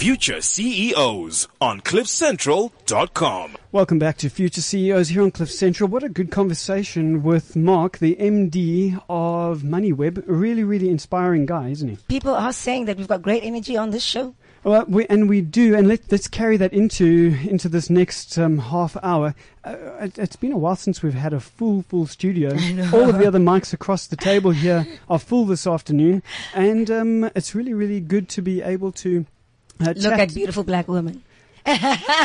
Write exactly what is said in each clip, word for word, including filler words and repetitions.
Future C E Os on cliff central dot com. Welcome back to Future C E Os here on Cliff Central. What a good conversation with Mark, the M D of MoneyWeb. A really, really inspiring guy, isn't he? People are saying that we've got great energy on this show. Well, we, and we do, and let, let's carry that into into this next um, half hour. Uh, it, it's been a while since we've had a full, full studio. All of the other mics across the table here are full this afternoon, and um, it's really, really good to be able to uh, look chat. at beautiful black women. Yes,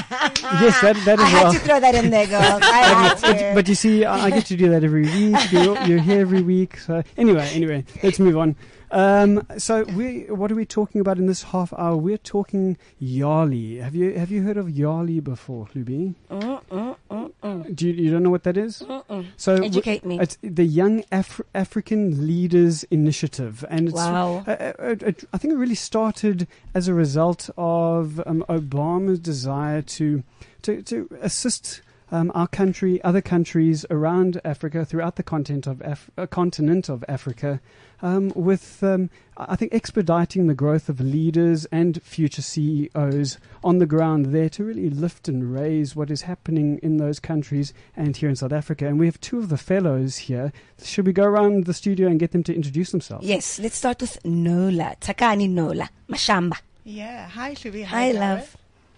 that that as I had well. to throw that in there, girls. I had to. But, but you see, I I get to do that every week. You're, you're here every week. So anyway, anyway, let's move on. Um, so we, what are we talking about in this half hour? We're talking Yali. Have you have you heard of Yali before, Luby? Mm, mm, mm, mm. Do you, you don't know what that is? Mm-mm. So educate me. It's the Young Af- African Leaders Initiative, and it's, wow. uh, uh, uh, I think it really started as a result of um, Obama's desire to to to assist Um, our country, other countries around Africa, throughout the continent of Af- uh, continent of Africa, um, with um, I think expediting the growth of leaders and future C E Os on the ground there to really lift and raise what is happening in those countries and here in South Africa. And we have two of the fellows here. Should we go around the studio and get them to introduce themselves? Yes, let's start with Nola. Takani Nola. Mashamba. Yeah, hi Shubi. Hi, Hi, love.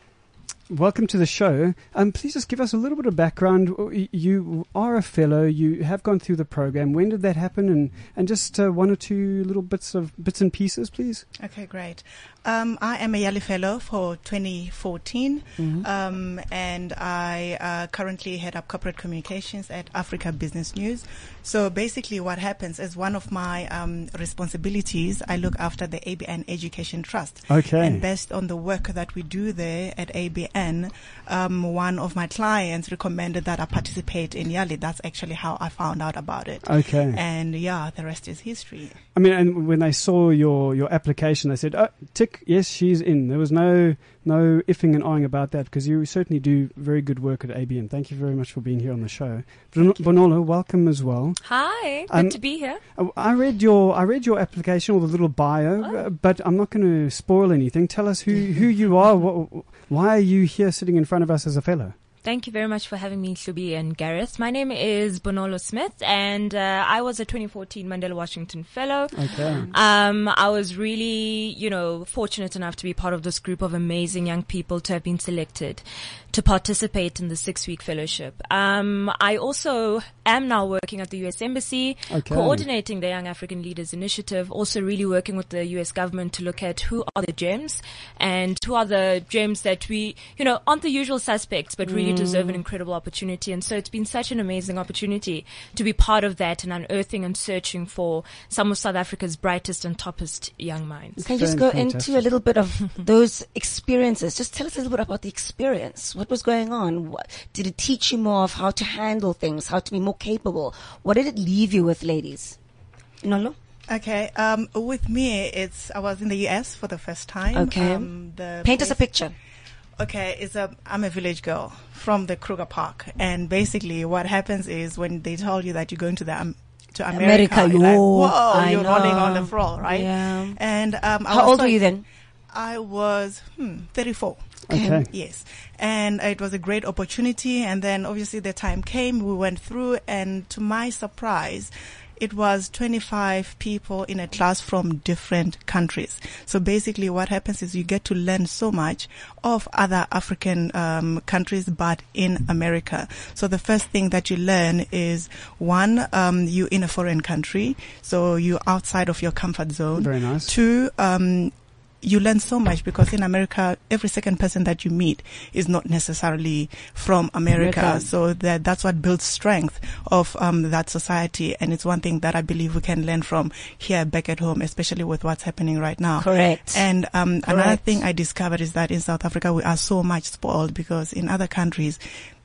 Welcome to the show. Um, please just give us a little bit of background. You are a fellow. You have gone through the program. When did that happen? And and just uh, one or two little bits of bits and pieces, please. Okay, great. Um, I am a Yali Fellow for twenty fourteen, Mm-hmm. um, and I uh, currently head up corporate communications at Africa Business News. So basically what happens is one of my um, responsibilities, I look after the A B N Education Trust. Okay. And based on the work that we do there at A B N, um, one of my clients recommended that I participate in Yali. That's actually how I found out about it. Okay. And yeah, the rest is history. I mean, and when they saw your, your application, they said, oh, tick, yes, she's in. There was no no ifing and ahhing about that, because you certainly do very good work at A B N. Thank you very much for being here on the show. Bon- Bonolo, welcome as well. Hi, good Um, to be here. I read your I read your application, or the little bio, Oh. uh, but I'm not going to spoil anything. Tell us who, who you are. What, why are you here sitting in front of us as a fellow? Thank you very much for having me, Shubi and Gareth. My name is Bonolo Smith, and uh, I was a twenty fourteen Mandela Washington Fellow. Okay. Um, I was really, you know, fortunate enough to be part of this group of amazing young people to have been selected to participate in the six-week fellowship. Um, I also am now working at the U S Embassy, Okay. coordinating the Young African Leaders Initiative, also really working with the U S government to look at who are the gems and who are the gems that we, you know, aren't the usual suspects, but really deserve an incredible opportunity. And so it's been such an amazing opportunity to be part of that and unearthing and searching for some of South Africa's brightest and toppest young minds. Can you just go Fantastic. into a little bit of those experiences? Just tell us a little bit about the experience. What was going on? What, did it teach you more of how to handle things, how to be more capable? What did it leave you with, ladies? Nolo? Okay, um, with me, it's I was in the U S for the first time. Okay. Um, the Paint us a place- picture. Okay, it's a I'm a village girl from the Kruger Park, and basically what happens is when they tell you that you're going to the um, to America, America, you're like, yo, whoa, I you're rolling on know. the floor, right? Yeah. And um, I How was old so- were you then? I was hmm, thirty-four. Okay. Yes. And it was a great opportunity. And then obviously the time came, we went through, and to my surprise, it was twenty-five people in a class from different countries. So basically what happens is you get to learn so much of other African um, countries, but in America. So the first thing that you learn is, one, um, you're in a foreign country, so you're outside of your comfort zone. Very nice. Two, um, you learn so much because in America, every second person that you meet is not necessarily from America. America. So that that's what builds strength of um, that society. And it's one thing that I believe we can learn from here back at home, especially with what's happening right now. Correct. And um, another Correct. thing I discovered is that in South Africa, we are so much spoiled because in other countries,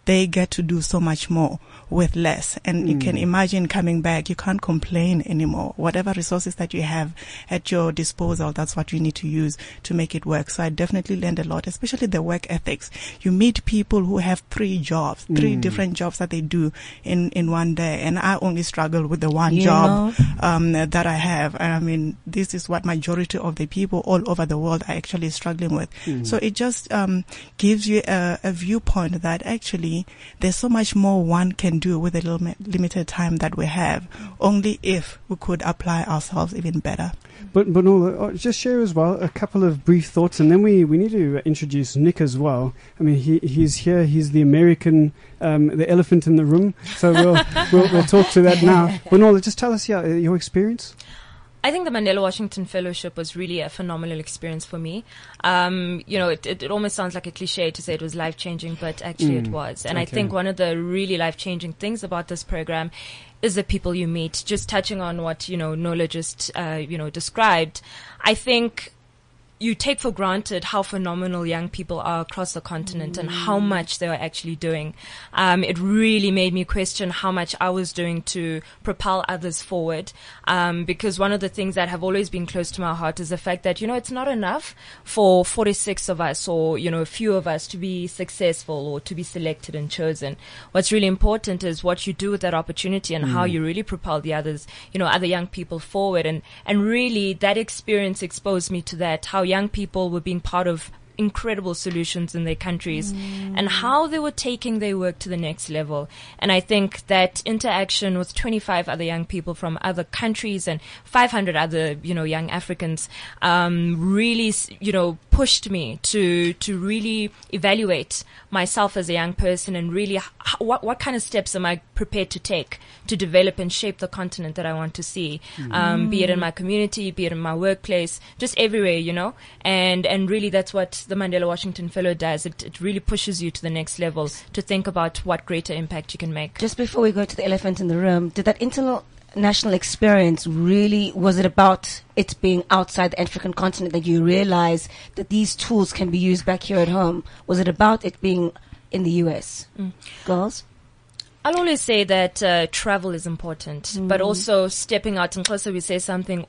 they get to do so much more with less. And mm. you can imagine coming back, you can't complain anymore. Whatever resources that you have at your disposal, that's what you need to use to make it work. So I definitely learned a lot, especially the work ethics. You meet people who have three jobs, three mm. different jobs that they do in, in one day. And I only struggle with the one you job um, that I have. And I mean, this is what majority of the people all over the world are actually struggling with. Mm. So it just um, gives you a, a viewpoint that actually there's so much more one can do with the little limited time that we have, only if we could apply ourselves even better. But but no, just share as well a couple of brief thoughts, and then we, we need to introduce Nick as well. I mean, he he's here. He's the American, um, the elephant in the room. So we'll we'll, we'll talk to that now. But no, just tell us yeah, your experience. I think the Mandela Washington Fellowship was really a phenomenal experience for me. Um, you know, it, it, it almost sounds like a cliche to say it was life-changing, but actually mm, it was. And okay. I think one of the really life-changing things about this program is the people you meet. Just touching on what, you know, Nola just, uh, you know, described, I think you take for granted how phenomenal young people are across the continent mm. and how much they are actually doing. Um, it really made me question how much I was doing to propel others forward. Um, because one of the things that have always been close to my heart is the fact that, you know, it's not enough for forty-six of us or, you know, a few of us to be successful or to be selected and chosen. What's really important is what you do with that opportunity and mm. how you really propel the others, you know, other young people forward. And, and really that experience exposed me to that, how young people were being part of incredible solutions in their countries mm. and how they were taking their work to the next level. And I think that interaction with twenty-five other young people from other countries and five hundred other, you know, young Africans, um, really, you know, pushed me to, to really evaluate myself as a young person and really h- what, what kind of steps am I prepared to take to develop and shape the continent that I want to see, mm. um, be it in my community, be it in my workplace, just everywhere, you know, and, and really that's what the Mandela Washington Fellow does. It, it really pushes you to the next level to think about what greater impact you can make. Just before we go to the elephant in the room, did that international experience really, was it about it being outside the African continent that you realize that these tools can be used back here at home? Was it about it being in the U S? Mm. Girls? I'll always say that uh, travel is important, mm. but also stepping out. And closer we say something,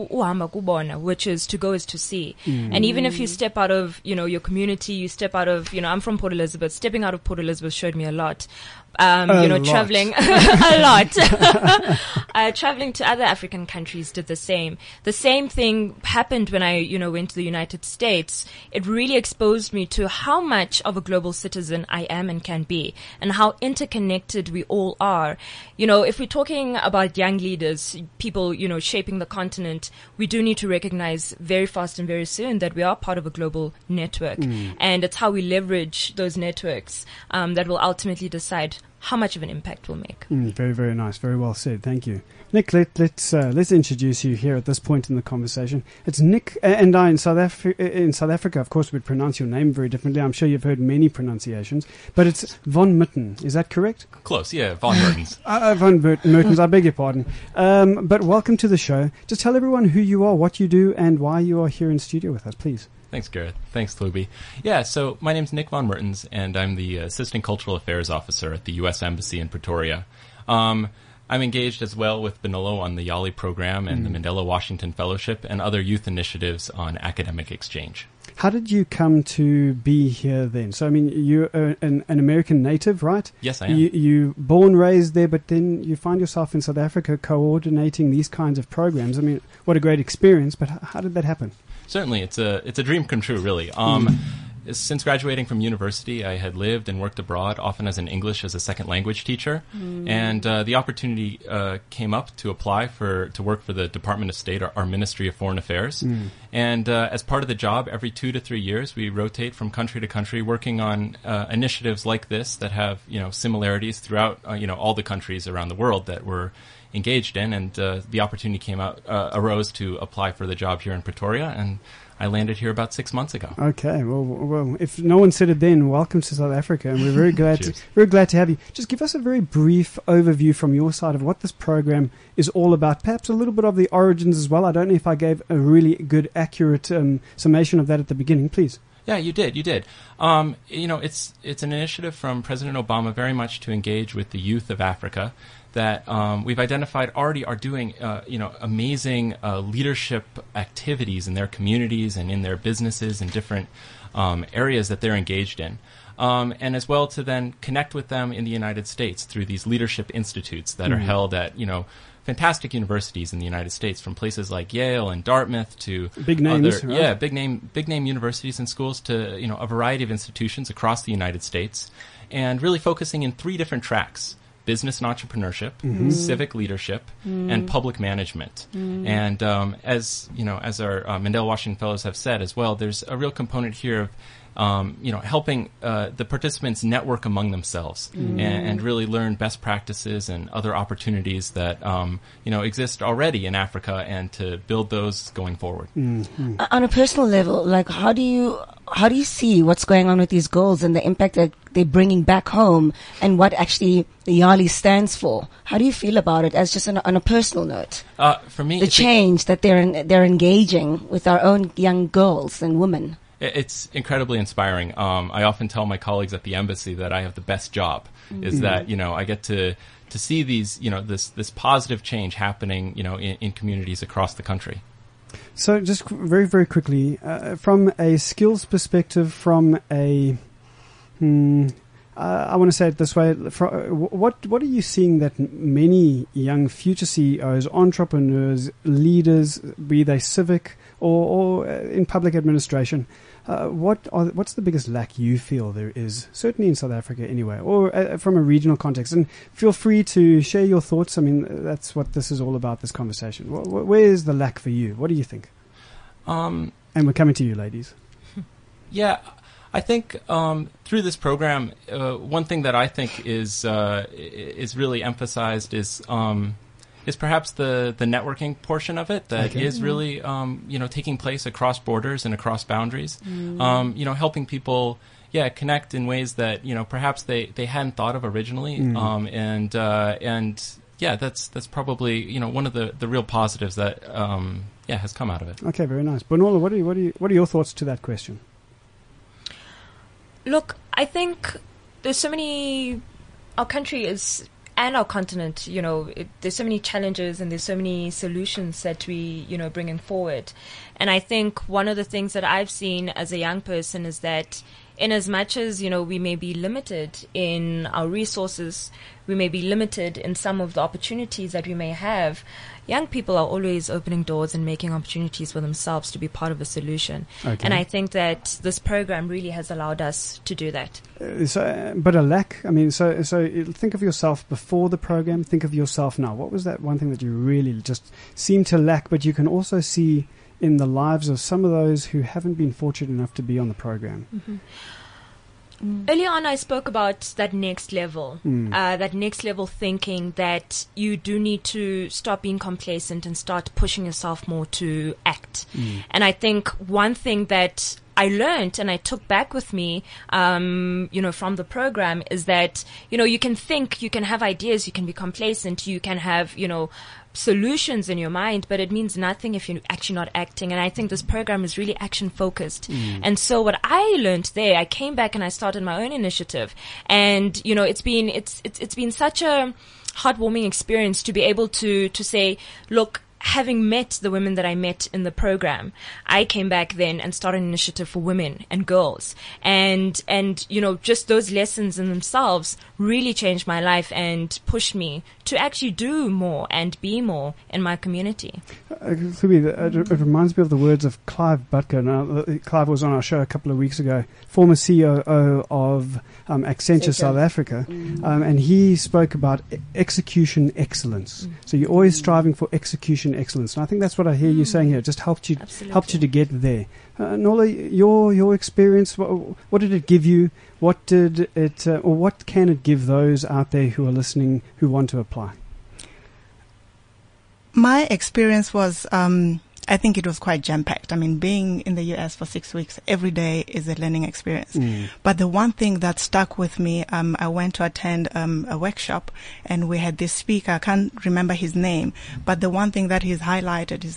which is to go is to see. Mm. And even if you step out of, you know, your community, you step out of, you know, I'm from Port Elizabeth. Stepping out of Port Elizabeth showed me a lot. Um, a you know, lot. traveling a lot. uh, traveling to other African countries did the same. The same thing happened when I, you know, went to the United States. It really exposed me to how much of a global citizen I am and can be, and how interconnected we all are. You know, if we're talking about young leaders, people, you know, shaping the continent, we do need to recognize very fast and very soon that we are part of a global network, mm. and it's how we leverage those networks um, that will ultimately decide how much of an impact we'll make. Mm, very, very nice. Very well said. Thank you. Nick, let, let's uh, let's introduce you here at this point in the conversation. It's Nick uh, and I in South, Afri- in South Africa. Of course, we pronounce your name very differently. I'm sure you've heard many pronunciations, but it's Von Mitten. Is that correct? Close, yeah. Von Mertens. uh, Von Bert- Mertens, I beg your pardon. Um, but welcome to the show. Just tell everyone who you are, what you do, and why you are here in studio with us, please. Thanks, Gareth. Thanks, Luby. Yeah, so my name's Nick Von Mertens, and I'm the Assistant Cultural Affairs Officer at the U S Embassy in Pretoria. Um, I'm engaged as well with Benolo on the YALI program and mm. the Mandela Washington Fellowship and other youth initiatives on academic exchange. How did you come to be here then? So, I mean, you're uh, an, an American native, right? Yes, I am. You, you born, raised there, but then you find yourself in South Africa coordinating these kinds of programs. I mean, what a great experience, but h- how did that happen? Certainly, it's a it's a dream come true, really. Um, mm. Since graduating from university, I had lived and worked abroad, often as an English as a second language teacher, mm. and uh, the opportunity uh, came up to apply for to work for the Department of State, our, our Ministry of Foreign Affairs. Mm. And uh, as part of the job, every two to three years, we rotate from country to country, working on uh, initiatives like this that have you know similarities throughout uh, you know all the countries around the world that we're engaged in. And uh, the opportunity came out uh, arose to apply for the job here in Pretoria, and I landed here about six months ago. Okay, well, well, if no one said it then, welcome to South Africa, and we're very glad, to, very glad to have you. Just give us a very brief overview from your side of what this program is all about. Perhaps a little bit of the origins as well. I don't know if I gave a really good, accurate um, summation of that at the beginning. Please. Yeah, you did. You did. Um, you know, it's it's an initiative from President Obama very much to engage with the youth of Africa that um, we've identified already are doing, uh, you know, amazing uh, leadership activities in their communities and in their businesses and different um, areas that they're engaged in. Um, and as well to then connect with them in the United States through these leadership institutes that mm-hmm. are held at, you know, fantastic universities in the United States, from places like Yale and Dartmouth to big names, other, right? yeah, big name, big name universities and schools to, you know, a variety of institutions across the United States, and really focusing in three different tracks: business and entrepreneurship, mm-hmm. civic leadership, mm. and public management. Mm. And um, as you know, as our uh, Mandela Washington Fellows have said as well, there's a real component here of Um, you know, helping uh, the participants network among themselves mm. and, and really learn best practices and other opportunities that, um, you know, exist already in Africa, and to build those going forward. Mm-hmm. On a personal level, like, how do you how do you see what's going on with these girls and the impact that they're bringing back home, and what actually the YALI stands for? How do you feel about it, as just on a, on a personal note? Uh, for me, the change that they're in, they're engaging with our own young girls and women. It's incredibly inspiring. Um, I often tell my colleagues at the embassy that I have the best job, mm-hmm. is that, you know, I get to, to see these, you know, this, this positive change happening, you know, in, in communities across the country. So just qu- very, very quickly, uh, from a skills perspective, from a, hmm, uh, I want to say it this way, for, uh, what, what are you seeing that many young future C E Os, entrepreneurs, leaders, be they civic or, or in public administration, Uh, what are, what's the biggest lack you feel there is, certainly in South Africa anyway, or uh, from a regional context? And feel free to share your thoughts. I mean, that's what this is all about, this conversation. Wh- wh- where is the lack for you? What do you think? Um, and we're coming to you, ladies. Yeah, I think um, through this program, uh, one thing that I think is uh, is really emphasized is um, is perhaps the, the networking portion of it that okay. is really um, you know taking place across borders and across boundaries. Mm. Um, you know, helping people, yeah, connect in ways that you know perhaps they, they hadn't thought of originally. Mm. Um, and uh, and yeah, that's that's probably you know one of the, the real positives that um, yeah has come out of it. Okay, very nice. Bonola, what are you, what are you, what are your thoughts to that question? Look, I think there's so many. Our country is. And our continent, you know, it, there's so many challenges and there's so many solutions that we, you know, bringing forward. And I think one of the things that I've seen as a young person is that in as much as, you know, we may be limited in our resources, we may be limited in some of the opportunities that we may have, young people are always opening doors and making opportunities for themselves to be part of a solution. Okay. And I think that this program really has allowed us to do that. Uh, so, uh, but a lack, I mean, so so think of yourself before the program, think of yourself now. What was that one thing that you really just seem to lack, but you can also see in the lives of some of those who haven't been fortunate enough to be on the program? Mm-hmm. Mm. Earlier on, I spoke about that next level, mm. uh, that next level thinking that you do need to stop being complacent and start pushing yourself more to act. Mm. And I think one thing that I learned and I took back with me, um, you know, from the program is that, you know, you can think, you can have ideas, you can be complacent, you can have, you know, solutions in your mind, but it means nothing if you're actually not acting. And I think this program is really action focused. Mm. And so what I learned there, I came back and I started my own initiative. And, you know, it's been, it's, it's, it's been such a heartwarming experience to be able to, to say, look, having met the women that I met in the program, I came back then and started an initiative for women and girls. And, and, you know, just those lessons in themselves really changed my life and pushed me to actually do more and be more in my community. Uh, Phoebe, it, it reminds me of the words of Clive Butker. Now, uh, Clive was on our show a couple of weeks ago, former C O O of um, Accenture Accenture. South Africa, Mm. um, and he spoke about e- execution excellence. Mm. So you're always striving for execution excellence, and I think that's what I hear you Mm. saying here. It just helped you, Absolutely. helped you to get there. Uh, Nola, your your experience, what, what did it give you? What did it, uh, or what can it give those out there who are listening who want to apply? My experience was, um, I think it was quite jam-packed. I mean, being in the U S for six weeks, every day is a learning experience. Mm. But the one thing that stuck with me, um, I went to attend um, a workshop, and we had this speaker, I can't remember his name, but the one thing that he's highlighted is that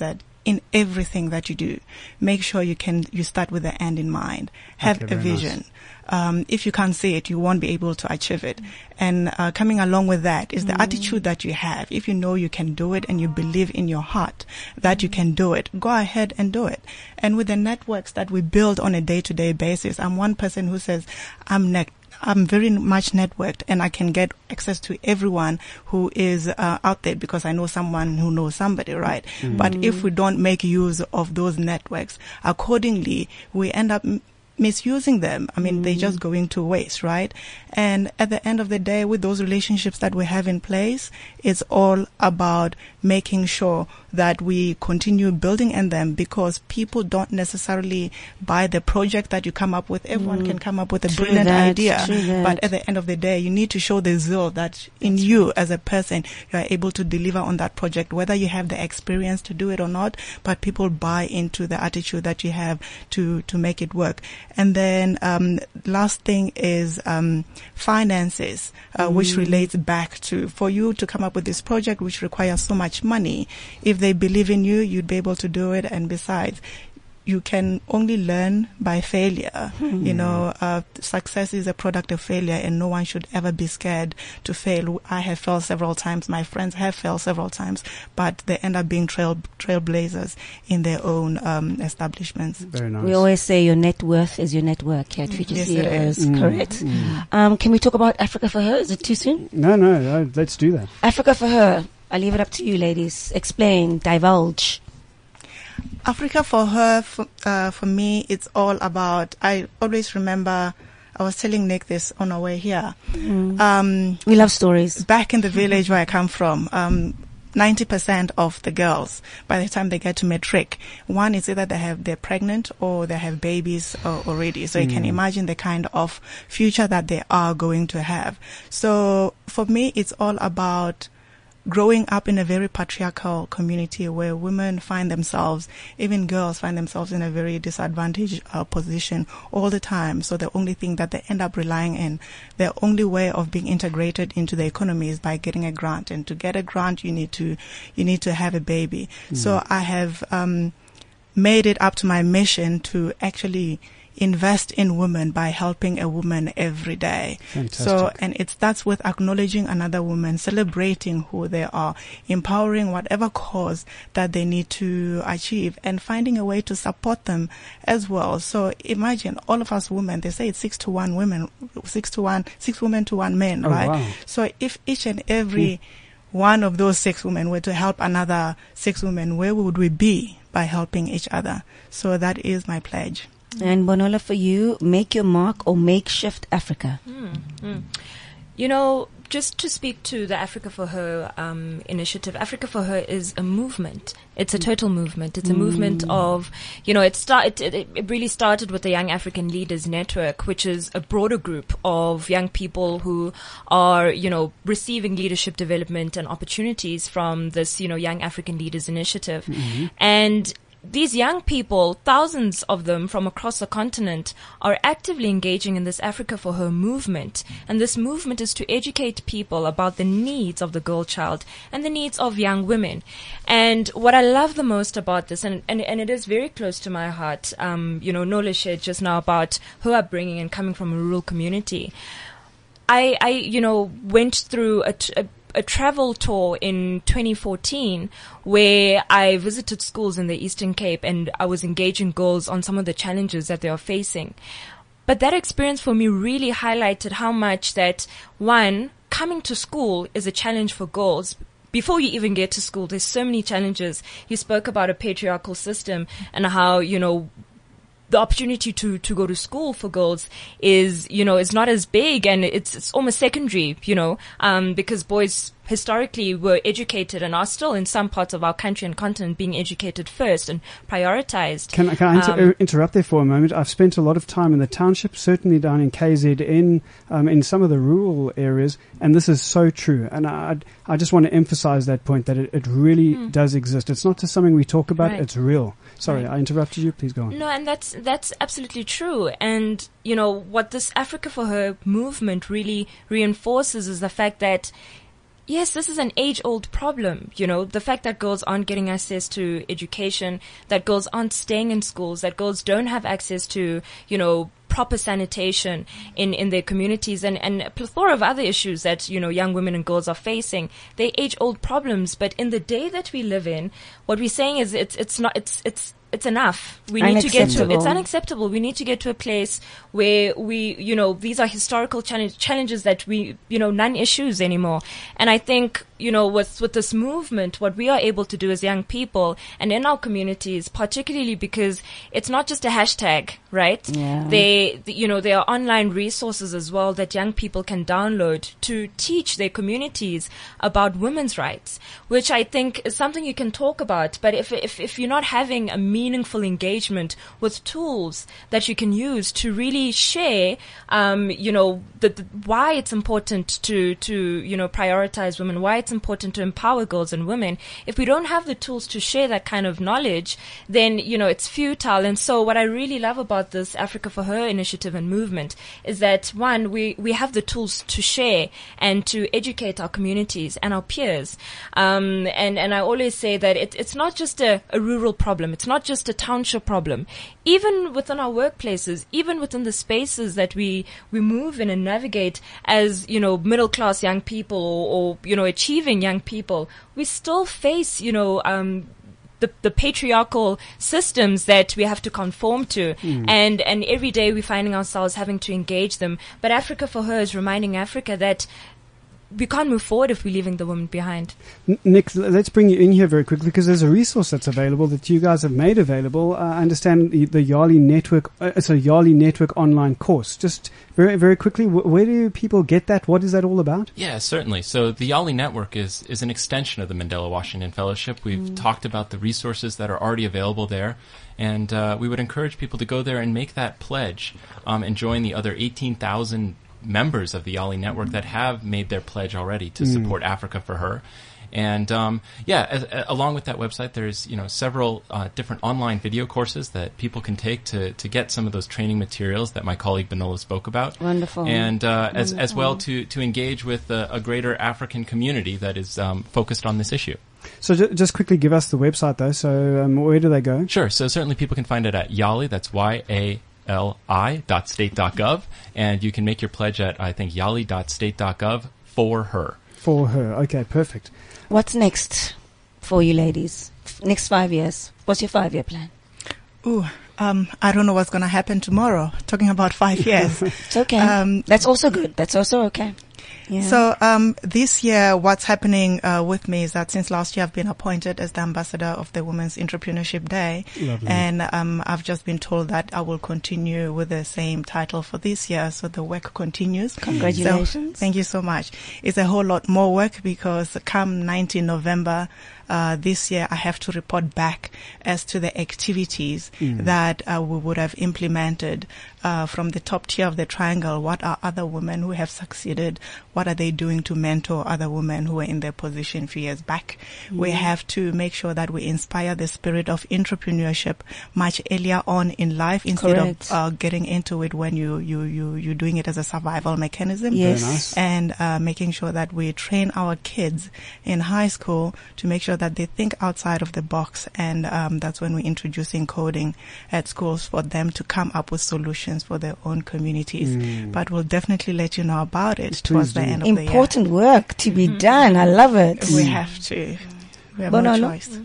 in everything that you do, make sure you can, you start with the end in mind. Have Okay, a very vision. nice. Um, if you can't see it, you won't be able to achieve it. And uh, coming along with that is the attitude that you have. If you know you can do it and you believe in your heart that you can do it, go ahead and do it. And with the networks that we build on a day-to-day basis, I'm one person who says, I'm ne- I'm very much networked and I can get access to everyone who is uh, out there because I know someone who knows somebody, right? Mm. But if we don't make use of those networks accordingly, we end up m- misusing them. I mean, mm. they're just going to waste, right? And at the end of the day, with those relationships that we have in place, it's all about making sure that we continue building in them, because people don't necessarily buy the project that you come up with. Everyone mm. can come up with a True brilliant that, idea, true that. but at the end of the day, you need to show the zeal that in you as a person, you are able to deliver on that project, whether you have the experience to do it or not, but people buy into the attitude that you have to, to make it work. And then, um, last thing is, um, finances, uh, mm. which relates back to, for you to come up with this project, which requires so much money. If they believe in you, you'd be able to do it. And besides, you can only learn by failure. Mm. You know, uh, success is a product of failure, and no one should ever be scared to fail. I have failed several times. My friends have failed several times, but they end up being trail trailblazers in their own um, establishments. Very nice. We always say your net worth is your network here at Future Yes, C E it Os, is. Mm. correct? Mm. Um, can we talk about Africa for Her? Is it too soon? No, no, no, let's do that. Africa for Her. I leave it up to you, ladies. Explain, divulge. Africa for Her, for, uh, for me, it's all about, I always remember, I was telling Nick this on our way here. Mm. Um, We love stories. back in the village where I come from, um, ninety percent of the girls, by the time they get to matric, one is either they have, they're pregnant or they have babies uh, already. So you can imagine the kind of future that they are going to have. So for me, it's all about growing up in a very patriarchal community where women find themselves, even girls find themselves in a very disadvantaged uh, position all the time. So the only thing that they end up relying in, their only way of being integrated into the economy is by getting a grant. And to get a grant, you need to, you need to have a baby. Mm. So I have, um, made it up to my mission to actually invest in women by helping a woman every day. Fantastic. So, and it starts with acknowledging another woman, celebrating who they are, empowering whatever cause that they need to achieve, and finding a way to support them as well. So imagine all of us women, they say it's six to one women, six to one, six women to one man, Oh, right? wow. So if each and every one of those six women were to help another six women, where would we be by helping each other? So that is my pledge. And Bonola, for you, make your mark or makeshift Africa. Mm, mm. You know, just to speak to the Africa for Her um, initiative, Africa for Her is a movement. It's a total movement. It's a mm. movement of, you know, it, start, it, it, it really started with the Young African Leaders Network, which is a broader group of young people who are, you know, receiving leadership development and opportunities from this, you know, Young African Leaders Initiative. Mm-hmm. And these young people, thousands of them from across the continent, are actively engaging in this Africa for Her movement. And this movement is to educate people about the needs of the girl child and the needs of young women. And what I love the most about this, and, and, and it is very close to my heart, um, you know, Nola shared just now about her upbringing and coming from a rural community. I, I, you know, went through a, t- a a travel tour in twenty fourteen where I visited schools in the Eastern Cape, and I was engaging girls on some of the challenges that they are facing. But that experience for me really highlighted how much that, one, coming to school is a challenge for girls. Before you even get to school, there's so many challenges. You spoke about a patriarchal system and how, you know, the opportunity to, to go to school for girls is, you know, is not as big, and it's, it's almost secondary, you know, um, because boys historically were educated and are still in some parts of our country and continent being educated first and prioritized. Can, I- can I inter- Um, interrupt there for a moment? I've spent a lot of time in the township, certainly down in K Z N, um, in some of the rural areas, and this is so true. And I, I just want to emphasize that point, that it, it really Mm. does exist. It's not just something we talk about, Right. it's real. Sorry, Right. I interrupted you. Please go on. No, and that's that's absolutely true. And you know what this Africa for Her movement really reinforces is the fact that yes, this is an age-old problem. You know, the fact that girls aren't getting access to education, that girls aren't staying in schools, that girls don't have access to, you know, proper sanitation in, in their communities, and, and a plethora of other issues that, you know, young women and girls are facing. They're age-old problems, but in the day that we live in, what we're saying is it's, it's not, it's, it's, it's enough. We need to get to, it's unacceptable. We need to get to a place where we, you know, these are historical challenge, challenges that we, you know, non-issues anymore. And I think, you know, with, with this movement, what we are able to do as young people and in our communities, particularly because it's not just a hashtag, right? Yeah. They, you know, there are online resources as well that young people can download to teach their communities about women's rights, which I think is something you can talk about. But if, if, if you're not having a meaningful engagement with tools that you can use to really share, um, you know, the, the, why it's important to, to, you know, prioritize women, why it's important to empower girls and women. If we don't have the tools to share that kind of knowledge, then, you know, it's futile. And so what I really love about this Africa for Her initiative and movement is that, one, we, we have the tools to share and to educate our communities and our peers. Um, and, and I always say that it, it's not just a, a rural problem. It's not just a township problem. Even within our workplaces, even within the spaces that we, we move in and navigate as, you know, middle class young people or, or, you know, achieving young people, we still face, you know, um, the, the patriarchal systems that we have to conform to. Mm. And, and every day we're finding ourselves having to engage them. But Africa for Her is reminding Africa that we can't move forward if we're leaving the women behind. Nick, let's bring you in here very quickly because there's a resource that's available that you guys have made available. Uh, I understand the, the Yali Network, uh, it's a Yali Network online course. Just very, very quickly, wh- where do people get that? What is that all about? Yeah, certainly. So the Yali Network is, is an extension of the Mandela Washington Fellowship. We've mm. talked about the resources that are already available there. And uh, we would encourage people to go there and make that pledge um, and join the other eighteen thousand members of the Yali Network that have made their pledge already to mm. support Africa for Her. And um, yeah, as, uh, along with that website, there's you know several uh, different online video courses that people can take to, to get some of those training materials that my colleague Benola spoke about. Wonderful. And uh, Wonderful. as as well to to engage with a, a greater African community that is um, focused on this issue. So ju- just quickly give us the website though. So um, where do they go? Sure. So certainly people can find it at Yali. That's Y A L I dot state dot gov, and you can make your pledge at, I think, yali dot state dot gov for her. For her. Okay, perfect. What's next for you ladies? Next five years. What's your five-year plan? Ooh, um, I don't know what's going to happen tomorrow. Talking about five years. It's okay. Um, That's also good. That's also okay. Yeah. So um, this year, what's happening uh, with me is that since last year, I've been appointed as the ambassador of the Women's Entrepreneurship Day. Lovely. And um, I've just been told that I will continue with the same title for this year. So the work continues. Congratulations. So, thank you so much. It's a whole lot more work because come nineteenth November, Uh, this year I have to report back as to the activities mm. that uh, we would have implemented uh, from the top tier of the triangle. What are other women who have succeeded? What are they doing to mentor other women who were in their position a few years back? Mm. We have to make sure that we inspire the spirit of entrepreneurship much earlier on in life instead Correct. of uh, getting into it when you, you, you, you're doing it as a survival mechanism. Yes. Very nice. And uh, making sure that we train our kids in high school to make sure that they think outside of the box, and um, that's when we're introducing coding at schools for them to come up with solutions for their own communities. Mm. But we'll definitely let you know about it Please towards do. the end of the year. Important work to be done. I love it. We have to. We have Bonolo? no choice.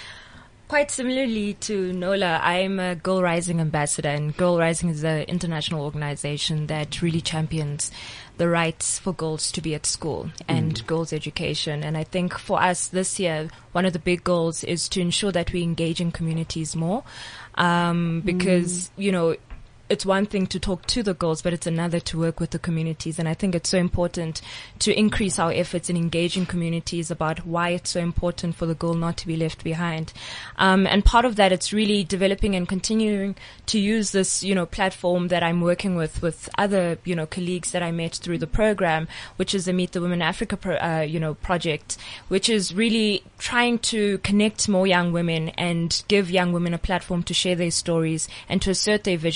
Quite similarly to Nola, I'm a Girl Rising ambassador, and Girl Rising is an international organization that really champions the rights for girls to be at school and mm. girls' education. And I think for us this year, one of the big goals is to ensure that we engage in communities more, um, because, mm. you know, it's one thing to talk to the girls, but it's another to work with the communities. And I think it's so important to increase our efforts in engaging communities about why it's so important for the girl not to be left behind. Um, and part of that, it's really developing and continuing to use this, you know, platform that I'm working with, with other, you know, colleagues that I met through the program, which is the Meet the Women Africa, pro, uh, you know, project, which is really trying to connect more young women and give young women a platform to share their stories and to assert their visions and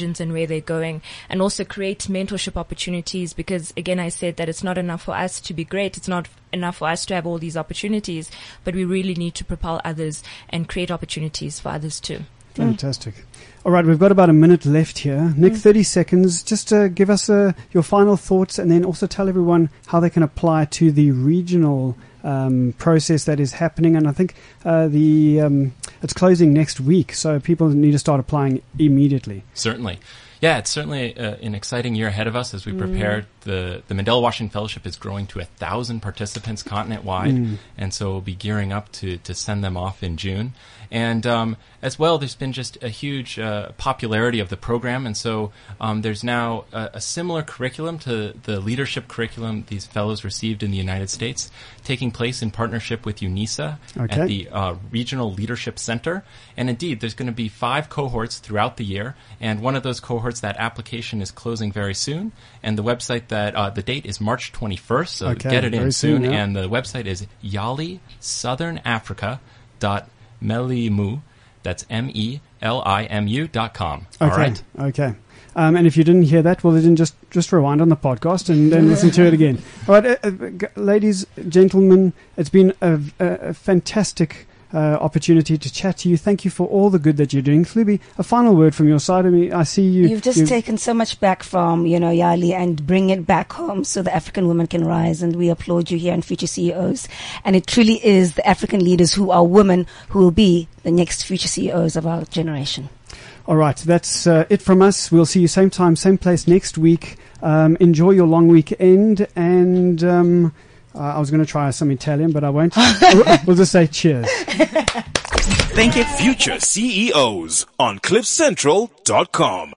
where they're going, and also create mentorship opportunities, because again, I said that it's not enough for us to be great. It's not enough for us to have all these opportunities, but we really need to propel others and create opportunities for others too. Fantastic. Mm. All right, we've got about a minute left here. Nick, mm. thirty seconds. Just uh, give us uh, your final thoughts, and then also tell everyone how they can apply to the regional um, process that is happening. And I think uh, the um, it's closing next week, so people need to start applying immediately. Certainly. Yeah, it's certainly uh, an exciting year ahead of us as we prepare. Mm. The, the Mandela Washington Fellowship is growing to a thousand participants continent-wide, mm. and so we'll be gearing up to, to send them off in June. And um, as well, there's been just a huge uh, popularity of the program, and so um, there's now a, a similar curriculum to the leadership curriculum these fellows received in the United States, taking place in partnership with UNISA okay. at the uh, Regional Leadership Center. And indeed, there's going to be five cohorts throughout the year, and one of those cohorts, that application is closing very soon, and the website that uh, the date is March twenty-first, so okay, get it in soon. soon yeah. And the website is Yali Southern Africa dot melimu. That's M E L I M U dot com. Okay. All right. Okay. Um, and if you didn't hear that, well, then just just rewind on the podcast and then listen to it again. All right, uh, uh, g- ladies, gentlemen, it's been a, a, a fantastic. Uh, opportunity to chat to you. Thank you for all the good that you're doing. Hlubi, a final word from your side. I mean, I see you. You've just you've taken so much back from, you know, Yali, and bring it back home so the African women can rise. And we applaud you here in Future C E Os. And it truly is the African leaders who are women who will be the next future C E Os of our generation. All right, that's uh, it from us. We'll see you same time, same place next week. Um, enjoy your long weekend, and um, Uh, I was going to try some Italian, but I won't. We'll just say cheers. Thank you. Future C E Os on cliff central dot com.